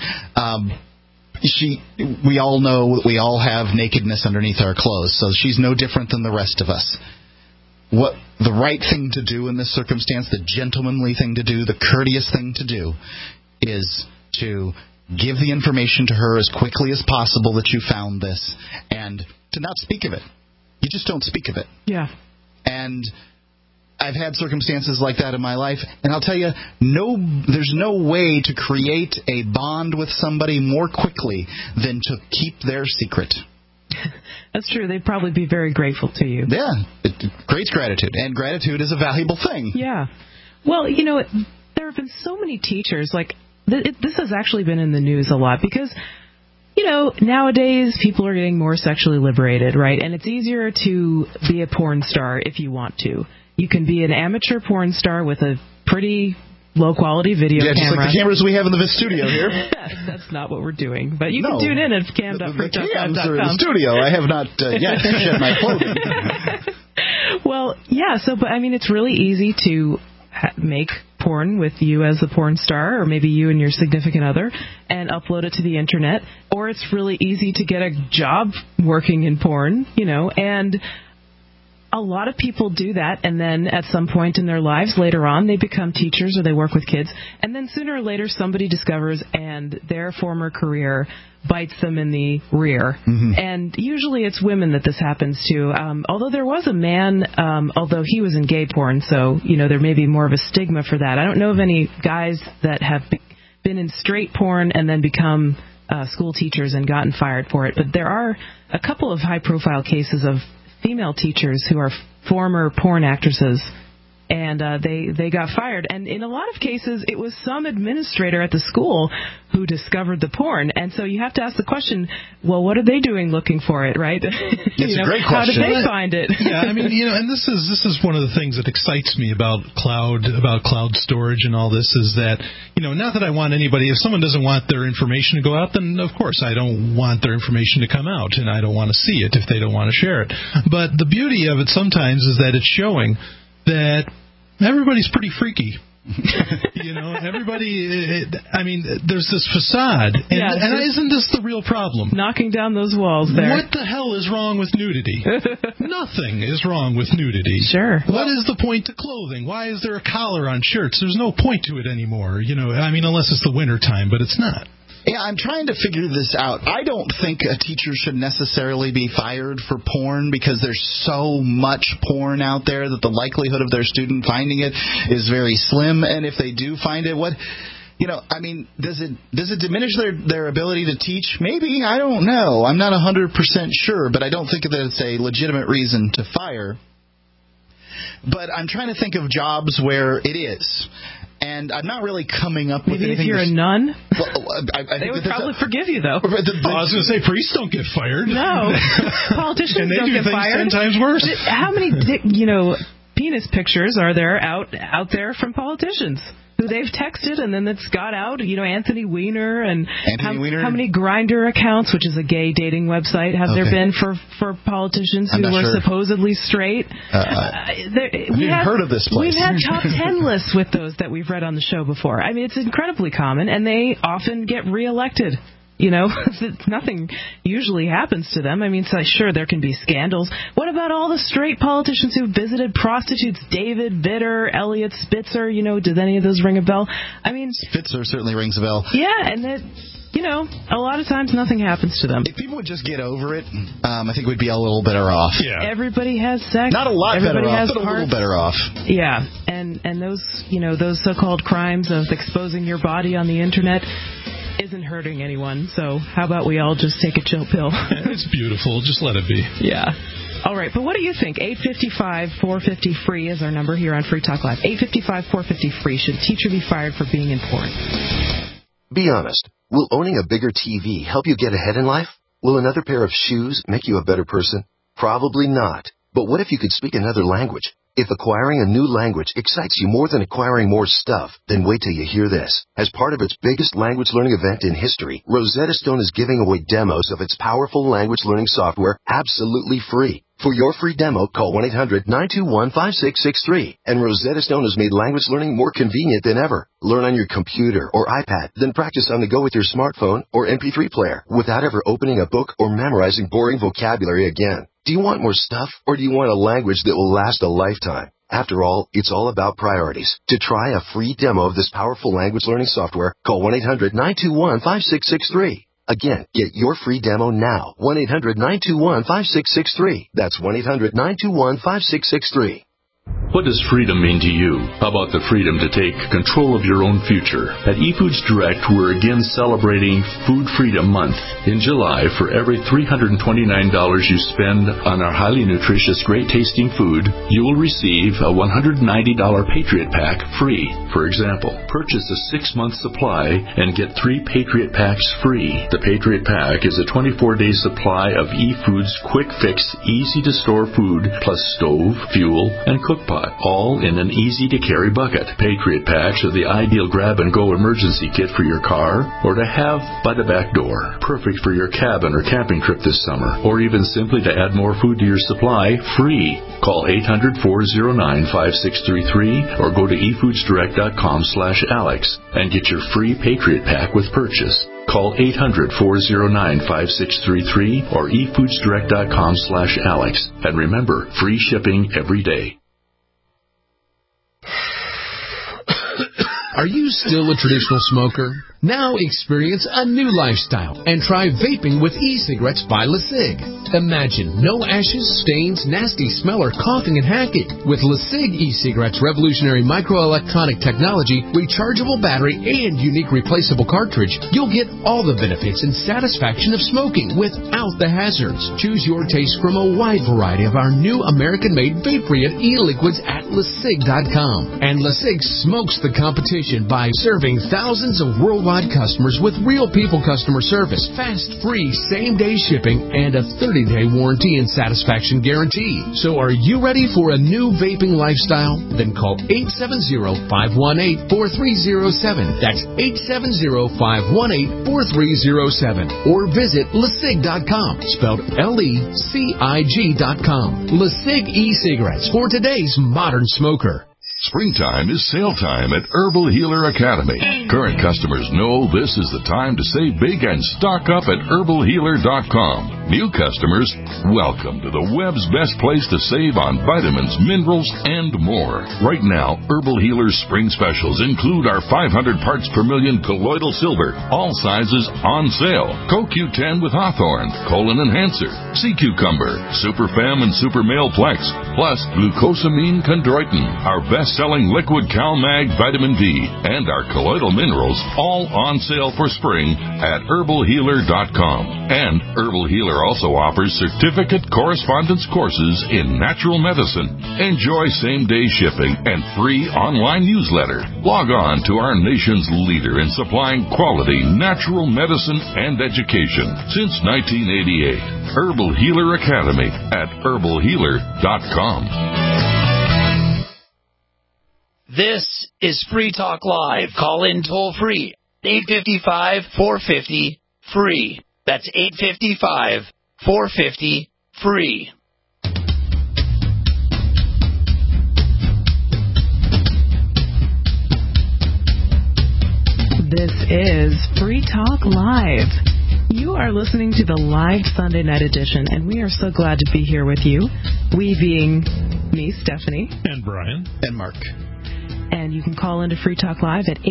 we all know we all have nakedness underneath our clothes, so she's no different than the rest of us. What the right thing to do in this circumstance, the gentlemanly thing to do, the courteous thing to do, is to give the information to her as quickly as possible that you found this, and to not speak of it. You just don't speak of it. Yeah. And I've had circumstances like that in my life, and I'll tell you, there's no way to create a bond with somebody more quickly than to keep their secret. That's true. They'd probably be very grateful to you. Yeah. It creates gratitude, and gratitude is a valuable thing. Yeah. Well, there have been so many teachers, this has actually been in the news a lot because, nowadays people are getting more sexually liberated, right? And it's easier to be a porn star if you want to. You can be an amateur porn star with a pretty low-quality video camera. Yeah, just like the cameras we have in the studio here. That's not what we're doing. But you can tune in at cam.freetalklive.com. The cams are in the studio. I have not yet shed my clothing. Well, yeah, but it's really easy to make porn with you as a porn star, or maybe you and your significant other, and upload it to the internet. Or it's really easy to get a job working in porn, and a lot of people do that, and then at some point in their lives later on, they become teachers or they work with kids, and then sooner or later somebody discovers and their former career bites them in the rear. Mm-hmm. And usually it's women that this happens to. Although there was a man, although he was in gay porn, so, there may be more of a stigma for that. I don't know of any guys that have been in straight porn and then become school teachers and gotten fired for it. But there are a couple of high-profile cases of female teachers who are former porn actresses, and they got fired. And in a lot of cases, it was some administrator at the school who discovered the porn. And so you have to ask the question, well, what are they doing looking for it, right? It's a great question. How did they find it? Yeah, I mean, and this is one of the things that excites me about cloud storage and all this is that, not that I want anybody, if someone doesn't want their information to go out, then of course I don't want their information to come out, and I don't want to see it if they don't want to share it. But the beauty of it sometimes is that it's showing that everybody's pretty freaky. Everybody, there's this facade. And isn't this the real problem? Knocking down those walls there. What the hell is wrong with nudity? Nothing is wrong with nudity. Sure. What is the point to clothing? Why is there a collar on shirts? There's no point to it anymore. Unless it's the winter time, but it's not. Yeah, I'm trying to figure this out. I don't think a teacher should necessarily be fired for porn because there's so much porn out there that the likelihood of their student finding it is very slim. And if they do find it, does it diminish their ability to teach? Maybe. I don't know. I'm not 100% sure, but I don't think that it's a legitimate reason to fire. But I'm trying to think of jobs where it is. And I'm not really coming up with anything. Maybe if you're a nun? Well, they would probably forgive you, though. I was going to say, priests don't get fired. No. Politicians don't get fired. And they do things 10 times worse. How many, penis pictures are there out there from politicians who they've texted and then it's got out? Anthony Weiner and how many Grindr accounts, which is a gay dating website, have there been for politicians who were supposedly straight? We've heard of this place. We've had top 10 lists with those that we've read on the show before. I mean, it's incredibly common, and they often get reelected. Nothing usually happens to them. I mean, sure, there can be scandals. What about all the straight politicians who visited prostitutes? David Vitter, Elliot Spitzer, did any of those ring a bell? I mean, Spitzer certainly rings a bell. Yeah, and a lot of times nothing happens to them. If people would just get over it, I think we'd be a little better off. Yeah. Everybody has sex. Not a lot better off, but a little better off. Yeah, and those, those so-called crimes of exposing your body on the internet isn't hurting anyone, so how about we all just take a chill pill? It's beautiful. Just let it be. Yeah. All right, but what do you think? 855-450-FREE is our number here on Free Talk Live. 855-450-FREE. Should teacher be fired for being in porn? Be honest. Will owning a bigger TV help you get ahead in life? Will another pair of shoes make you a better person? Probably not. But what if you could speak another language? If acquiring a new language excites you more than acquiring more stuff, then wait till you hear this. As part of its biggest language learning event in history, Rosetta Stone is giving away demos of its powerful language learning software absolutely free. For your free demo, call 1-800-921-5663. And Rosetta Stone has made language learning more convenient than ever. Learn on your computer or iPad, then practice on the go with your smartphone or MP3 player without ever opening a book or memorizing boring vocabulary again. Do you want more stuff, or do you want a language that will last a lifetime? After all, it's all about priorities. To try a free demo of this powerful language learning software, call 1-800-921-5663. Again, get your free demo now. 1-800-921-5663. That's 1-800-921-5663. What does freedom mean to you? How about the freedom to take control of your own future? At eFoods Direct, we're again celebrating Food Freedom Month. In July, for every $329 you spend on our highly nutritious, great-tasting food, you will receive a $190 Patriot Pack free. For example, purchase a 6-month supply and get 3 Patriot Packs free. The Patriot Pack is a 24-day supply of eFoods quick-fix, easy-to-store food, plus stove, fuel, and cook pot, all in an easy-to-carry bucket. Patriot Packs are the ideal grab-and-go emergency kit for your car or to have by the back door. Perfect for your cabin or camping trip this summer, or even simply to add more food to your supply, free. Call 800-409-5633 or go to efoodsdirect.com/Alex and get your free Patriot Pack with purchase. Call 800-409-5633 or efoodsdirect.com/Alex. And remember, free shipping every day. Are you still a traditional smoker? Now experience a new lifestyle and try vaping with e-cigarettes by LeSig. Imagine no ashes, stains, nasty smell, or coughing and hacking. With LeSig e-cigarettes' revolutionary microelectronic technology, rechargeable battery, and unique replaceable cartridge, you'll get all the benefits and satisfaction of smoking without the hazards. Choose your taste from a wide variety of our new American-made vape-free e-liquids at LeSig.com. And LeSig smokes the competition by serving thousands of worldwide customers with real people customer service, fast, free, same-day shipping, and a 30-day warranty and satisfaction guarantee. So are you ready for a new vaping lifestyle? Then call 870-518-4307. That's 870-518-4307. Or visit LeSig.com, spelled LECIG.com. LeSig e-cigarettes for today's modern smoker. Springtime is sale time at Herbal Healer Academy. Current customers know this is the time to save big and stock up at herbalhealer.com. New customers, welcome to the web's best place to save on vitamins, minerals, and more. Right now, Herbal Healer's spring specials include our 500 parts per million colloidal silver, all sizes on sale. CoQ10 with Hawthorne, Colon Enhancer, Sea Cucumber, Super Fem and Super Male Plex, plus glucosamine chondroitin, our best-selling liquid CalMag vitamin D, and our colloidal minerals, all on sale for spring at herbalhealer.com. And Herbal Healer also offers certificate correspondence courses in natural medicine. Enjoy same-day shipping and free online newsletter. Log on to our nation's leader in supplying quality natural medicine and education since 1988. Herbal Healer Academy at herbalhealer.com. This is Free Talk Live. Call in toll free, 855-450-FREE. That's 855-450-FREE. This is Free Talk Live. You are listening to the live Sunday night edition, and we are so glad to be here with you. We being me, Stephanie. And Brian. And Mark. And you can call into Free Talk Live at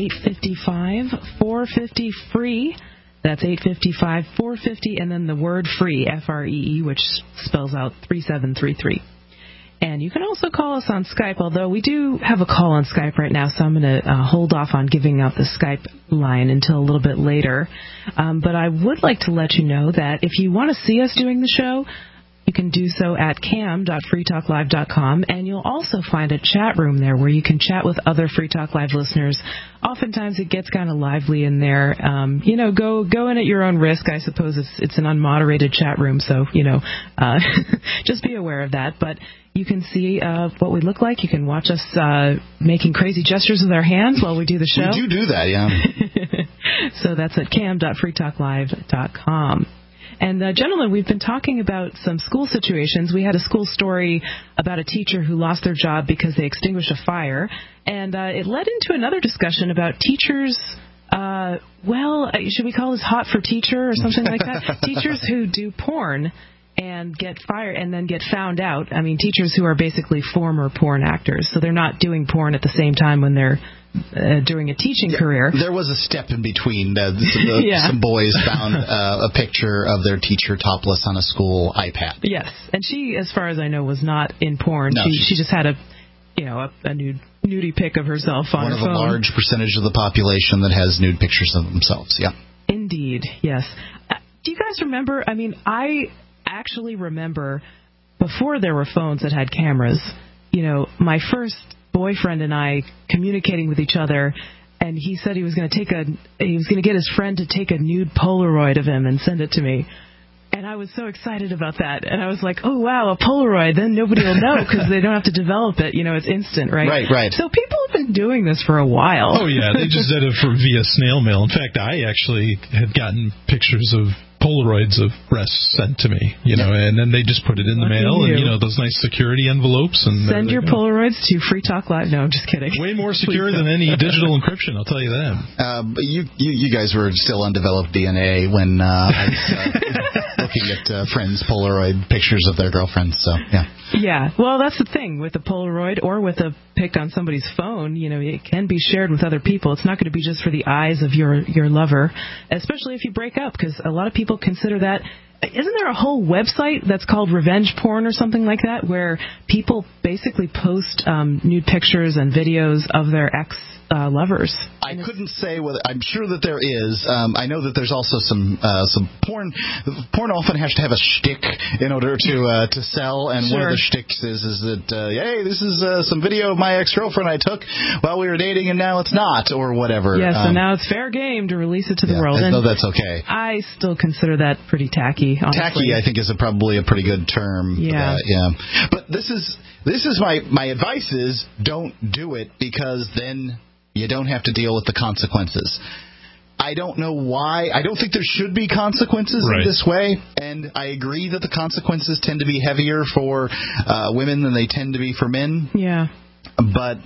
855-450-FREE. That's 855-450, and then the word free, F-R-E-E, which spells out 3733. And you can also call us on Skype, although we do have a call on Skype right now, so I'm going to hold off on giving out the Skype line until a little bit later. But I would like to let you know that if you want to see us doing the show, you can do so at cam.freetalklive.com, and you'll also find a chat room there where you can chat with other Free Talk Live listeners. Oftentimes it gets kind of lively in there. Go in at your own risk. I suppose it's an unmoderated chat room, so, just be aware of that. But you can see what we look like. You can watch us making crazy gestures with our hands while we do the show. We do that, yeah. So that's at cam.freetalklive.com. And, gentlemen, we've been talking about some school situations. We had a school story about a teacher who lost their job because they extinguished a fire. And it led into another discussion about teachers, should we call this hot for teacher or something like that? Teachers who do porn and get fired and then get found out. I mean, teachers who are basically former porn actors. So they're not doing porn at the same time when they're during a teaching career. There was a step in between. Some boys found a picture of their teacher topless on a school iPad. Yes, and she, as far as I know, was not in porn. No, she just had a nudie pic of herself on her phone. One of the large percentage of the population that has nude pictures of themselves. Yeah. Indeed. Yes. Do you guys remember? I mean, I actually remember before there were phones that had cameras. My first boyfriend and I communicating with each other, and he said he was going to get his friend to take a nude Polaroid of him and send it to me. And I was so excited about that. And I was like, oh, wow, a Polaroid. Then nobody will know because they don't have to develop it. It's instant, right? Right. So people have been doing this for a while. Oh, yeah. They just did it via snail mail. In fact, I actually had gotten pictures of Polaroids of breasts sent to me, and then they just put it in the mail and, those nice security envelopes. And send your Polaroids to Free Talk Live. No, I'm just kidding. Way more secure than any digital encryption, I'll tell you that. But you guys were still undeveloped DNA when I was looking at friends' Polaroid pictures of their girlfriends. So, yeah. Yeah. Well, that's the thing with a Polaroid or with a pic on somebody's phone. It can be shared with other people. It's not going to be just for the eyes of your lover, especially if you break up, because a lot of people consider that. Isn't there a whole website that's called revenge porn or something like that, where people basically post nude pictures and videos of their ex-lovers? I couldn't say whether. I'm sure that there is. I know that there's also some porn. Porn often has to have a shtick in order to sell, and one of the shticks is that hey, this is some video of my ex-girlfriend I took while we were dating, and now it's not, or whatever. Yeah, so now it's fair game to release it to the world. No, that's okay. I still consider that pretty tacky. Honestly. Tacky, I think, is probably a pretty good term. Yeah. But this is my advice is don't do it, because then you don't have to deal with the consequences. I don't know why. I don't think there should be consequences in this way, and I agree that the consequences tend to be heavier for women than they tend to be for men. Yeah. But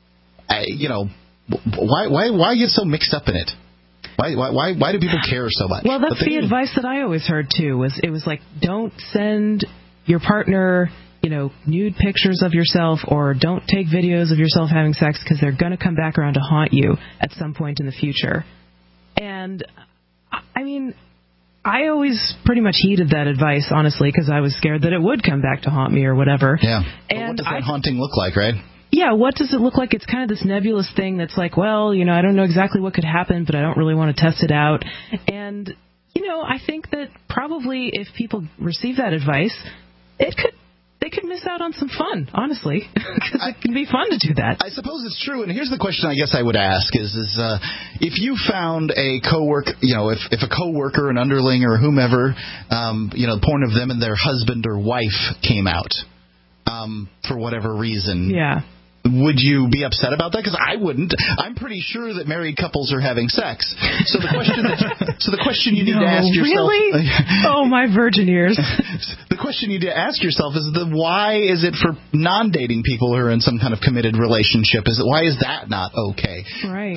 why get so mixed up in it? Why do people care so much? Well, that's the advice that I always heard too. It was like, don't send your partner, nude pictures of yourself, or don't take videos of yourself having sex, because they're going to come back around to haunt you at some point in the future. And I mean, I always pretty much heeded that advice, honestly, because I was scared that it would come back to haunt me or whatever. Yeah. And what does that haunting look like, right? Yeah, what does it look like? It's kind of this nebulous thing that's like, well, I don't know exactly what could happen, but I don't really want to test it out. And, I think that probably if people receive that advice, they could miss out on some fun, honestly, because it can be fun to do that. I suppose it's true, and here's the question I guess I would ask is if you found a coworker, if a coworker, an underling, or whomever, porn of them and their husband or wife came out for whatever reason. Yeah. Would you be upset about that? Because I wouldn't. I'm pretty sure that married couples are having sex. So the question you need to ask yourself. Really? Oh, my virgin ears. The question you need to ask yourself is why is it for non-dating people who are in some kind of committed relationship? Why is that not okay? Right.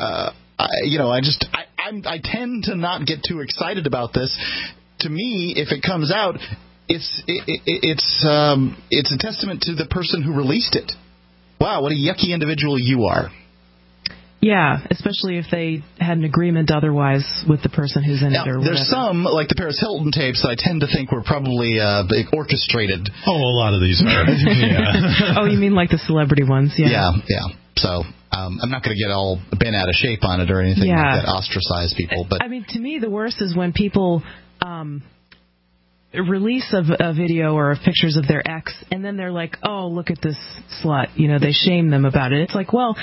I tend to not get too excited about this. To me, if it comes out, it's a testament to the person who released it. Wow, what a yucky individual you are. Yeah, especially if they had an agreement otherwise with the person who's in it or whatever. There's some, like the Paris Hilton tapes, that I tend to think were probably orchestrated. Oh, a lot of these are. Yeah. Oh, you mean like the celebrity ones? Yeah. Yeah. So I'm not going to get all bent out of shape on it or anything like that, ostracize people. But I mean, to me, the worst is when people release a video or of pictures of their ex, and then they're like, oh, look at this slut. They shame them about it. It's like, well,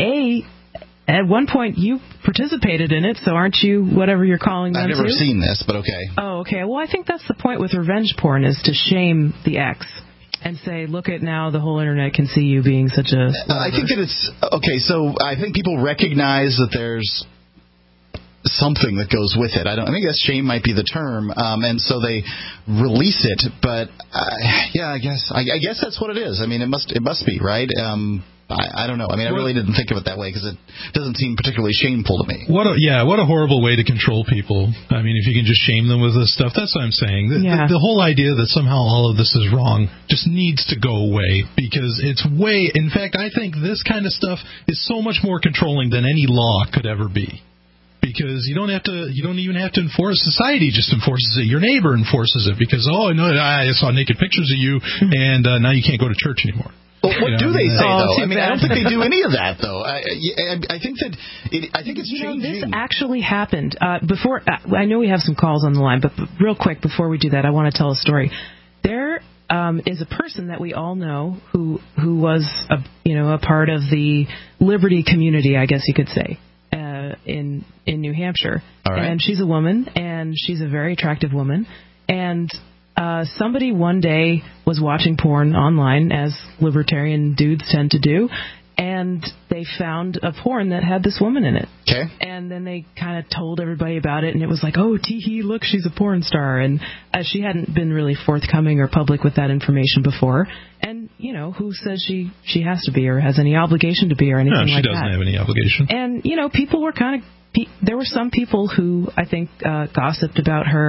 at one point you participated in it, so aren't you whatever you're calling them? I've never seen this, but okay. Oh, okay. Well, I think that's the point with revenge porn, is to shame the ex and say, look at now, the whole internet can see you being such a... I think that it's... Okay, so I think people recognize that there's something that goes with it. I think that shame might be the term, and so they release it. But I guess that's what it is. I mean, it must be, right? I don't know. I mean, I really didn't think of it that way because it doesn't seem particularly shameful to me. What a horrible way to control people. I mean, if you can just shame them with this stuff, that's what I'm saying. The whole idea that somehow all of this is wrong just needs to go away, because it's in fact, I think this kind of stuff is so much more controlling than any law could ever be. Because you don't even have to enforce. Society just enforces it. Your neighbor enforces it because, I saw naked pictures of you, and now you can't go to church anymore. Well, what do they say, though? I mean, I don't think they do any of that, though. I think it's changing. This actually happened. Before, I know we have some calls on the line, but real quick, before we do that, I want to tell a story. There is a person that we all know who was a part of the Liberty community, I guess you could say, in New Hampshire. All right. And she's a woman, and she's a very attractive woman. And somebody one day was watching porn online, as libertarian dudes tend to do, and they found a porn that had this woman in it. Okay. And then they kind of told everybody about it, and it was like, oh, tee-hee, look, she's a porn star. And she hadn't been really forthcoming or public with that information before. And, who says she has to be or has any obligation to be or anything like that? She doesn't have any obligation. And, people were there were some people who, I think, gossiped about her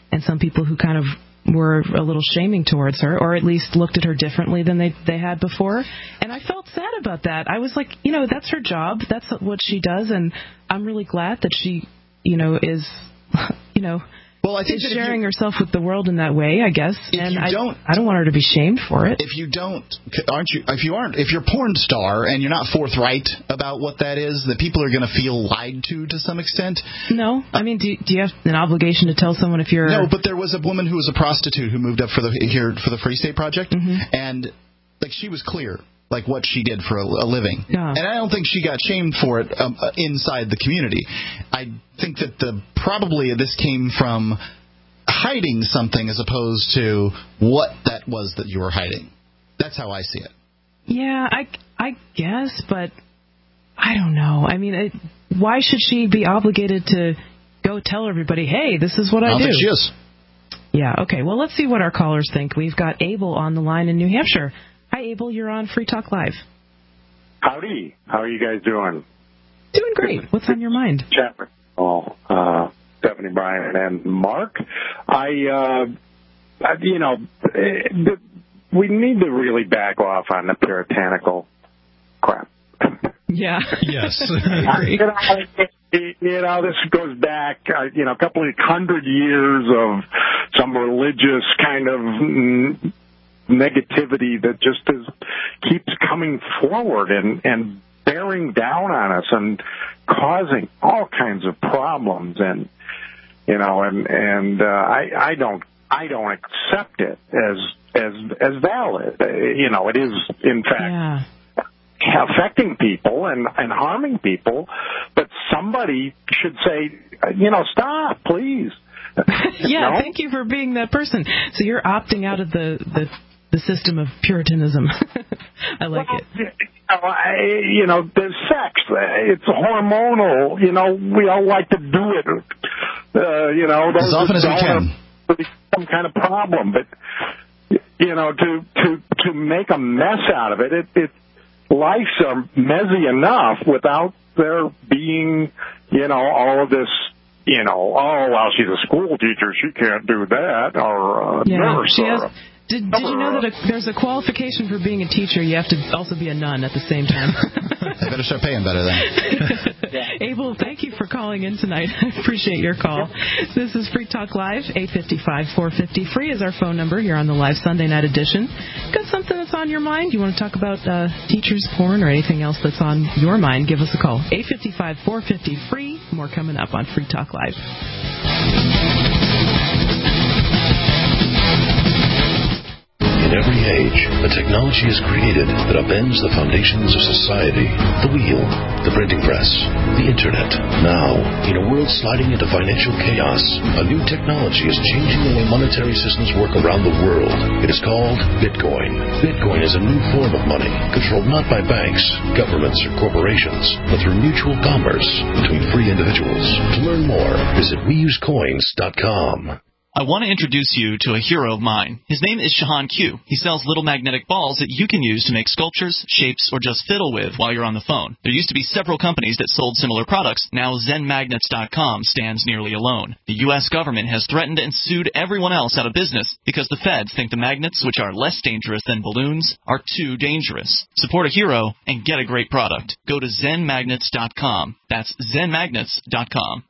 and some people who kind of were a little shaming towards her, or at least looked at her differently than they had before. And I felt sad about that. I was like, that's her job. That's what she does, and I'm really glad that she, is, Well, I think sharing herself with the world in that way, I guess. And I don't want her to be shamed for it. If you're a porn star and you're not forthright about what that is, that people are going to feel lied to some extent. No, I mean, do you have an obligation to tell someone if you're? No, but there was a woman who was a prostitute who moved up for the Free State Project, and she was clear. Like what she did for a living. Yeah. And I don't think she got shamed for it inside the community. I think that probably this came from hiding something as opposed to what that was that you were hiding. That's how I see it. Yeah, I guess, but I don't know. I mean, why should she be obligated to go tell everybody, hey, this is what I do? I don't think she is. Yeah, okay. Well, let's see what our callers think. We've got Abel on the line in New Hampshire. Hi, Abel. You're on Free Talk Live. Howdy. How are you guys doing? Doing great. What's on your mind? Chapman. Stephanie, Brian, and Mark. We need to really back off on the puritanical crap. Yeah. Yes. This goes back, a couple of 100 years of some religious kind of negativity that just keeps coming forward and bearing down on us and causing all kinds of problems, and I don't accept it as valid. It is in fact affecting people and harming people, but somebody should say, stop, please. Yeah, thank you for being that person. So you're opting out of the system of Puritanism. I like it. There's sex. It's hormonal. We all like to do it. As often as we can. Some kind of problem, but to make a mess out of it, life's messy enough without there being, all of this. She's a school teacher, she can't do that, or a nurse. Did you know that there's a qualification for being a teacher? You have to also be a nun at the same time. I better start paying better then. Abel, thank you for calling in tonight. I appreciate your call. This is Free Talk Live. 855-450-FREE is our phone number here on the live Sunday night edition. Got something that's on your mind? You want to talk about teachers, porn, or anything else that's on your mind? Give us a call. 855-450-FREE. More coming up on Free Talk Live. In every age, a technology is created that upends the foundations of society. The wheel, the printing press, the internet. Now, in a world sliding into financial chaos, a new technology is changing the way monetary systems work around the world. It is called Bitcoin. Bitcoin is a new form of money, controlled not by banks, governments, or corporations, but through mutual commerce between free individuals. To learn more, visit WeUseCoins.com. I want to introduce you to a hero of mine. His name is Shahan Q. He sells little magnetic balls that you can use to make sculptures, shapes, or just fiddle with while you're on the phone. There used to be several companies that sold similar products. Now ZenMagnets.com stands nearly alone. The U.S. government has threatened and sued everyone else out of business because the feds think the magnets, which are less dangerous than balloons, are too dangerous. Support a hero and get a great product. Go to ZenMagnets.com. That's ZenMagnets.com.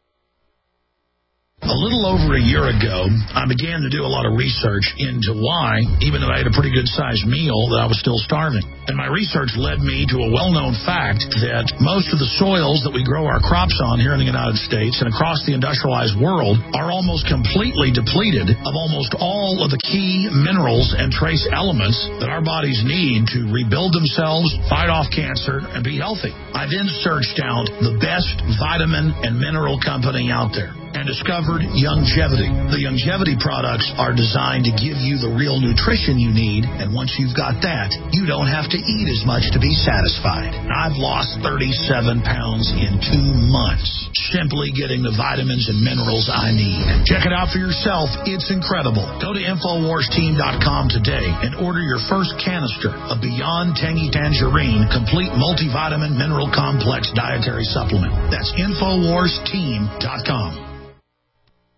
A little over a year ago, I began to do a lot of research into why, even though I had a pretty good-sized meal, that I was still starving. And my research led me to a well-known fact that most of the soils that we grow our crops on here in the United States and across the industrialized world are almost completely depleted of almost all of the key minerals and trace elements that our bodies need to rebuild themselves, fight off cancer, and be healthy. I then searched out the best vitamin and mineral company out there and discovered Youngevity. The Youngevity products are designed to give you the real nutrition you need, and once you've got that, you don't have to eat as much to be satisfied. I've lost 37 pounds in 2 months, simply getting the vitamins and minerals I need. Check it out for yourself. It's incredible. Go to InfoWarsTeam.com today and order your first canister of Beyond Tangy Tangerine Complete Multivitamin Mineral Complex Dietary Supplement. That's InfoWarsTeam.com.